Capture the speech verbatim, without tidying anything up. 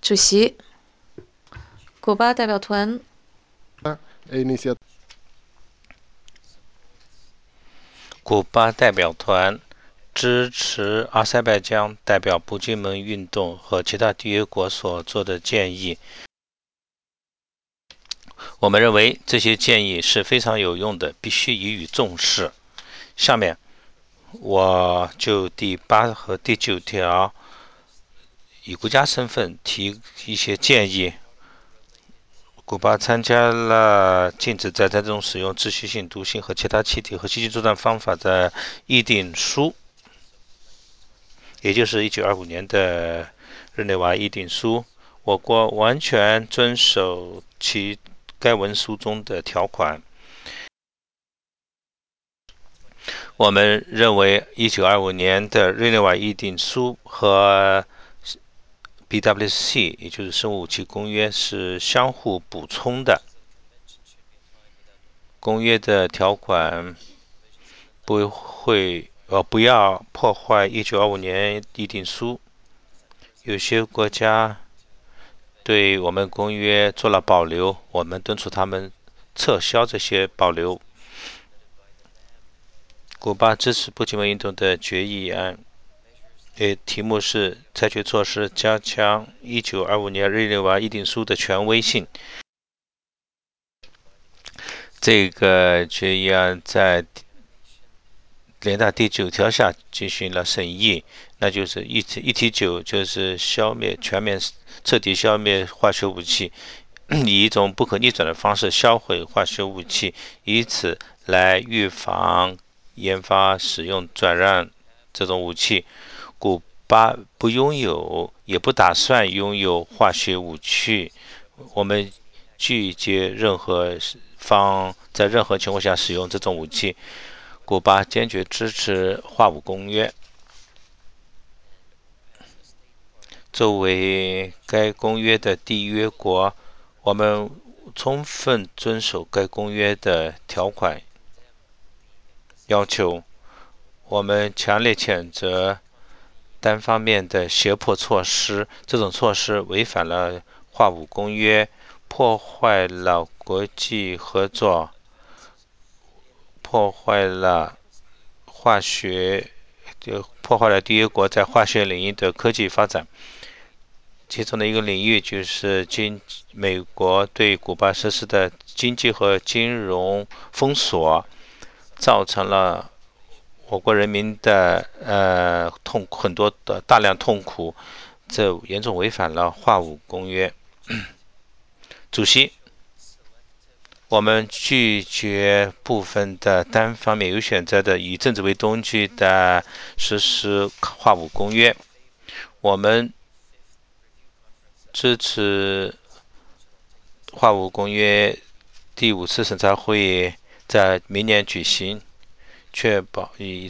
主席，古巴代表团 Inicia- 古巴代表团支持阿塞拜疆代表不结盟运动和其他缔约国所做的建议。我们认为这些建议是非常有用的，必须予以重视。下面我就第八和第九条以国家身份提一些建议。古巴参加了禁止在战中使用致虚性、毒性和其他气体和袭击作战方法的议定书，也就是一九二五年的日内瓦议定书。我国完全遵守其该文书中的条款。我们认为一九二五年的日内瓦议定书和 B W C， 也就是生物武器公约，是相互补充的。公约的条款不会呃不要破坏一九二五年议定书。有些国家对我们公约做了保留，我们敦促他们撤销这些保留。古巴支持不结盟运动的决议案，呃，题目是采取措施加强一九二五年日内瓦议定书的权威性。这个决议案在联大第九条下进行了审议，那就是议题议题九，就是消灭全面彻底消灭化学武器，以一种不可逆转的方式销毁化学武器，以此来预防研发、使用、转让这种武器。古巴不拥有，也不打算拥有化学武器。我们拒绝任何方在任何情况下使用这种武器。古巴坚决支持化武公约。作为该公约的缔约国，我们充分遵守该公约的条款要求。我们强烈谴责单方面的胁迫措施，这种措施违反了化武公约，破坏了国际合作，破坏了化学，就破坏了缔约国在化学领域的科技发展。其中的一个领域就是经美国对古巴实施的经济和金融封锁，造成了我国人民的呃痛很多的大量痛苦，这严重违反了化武公约。主席，我们拒绝部分的单方面有选择的以政治为东据的实施化武公约。我们支持化武公约第五次审查会议在明年举行，确保以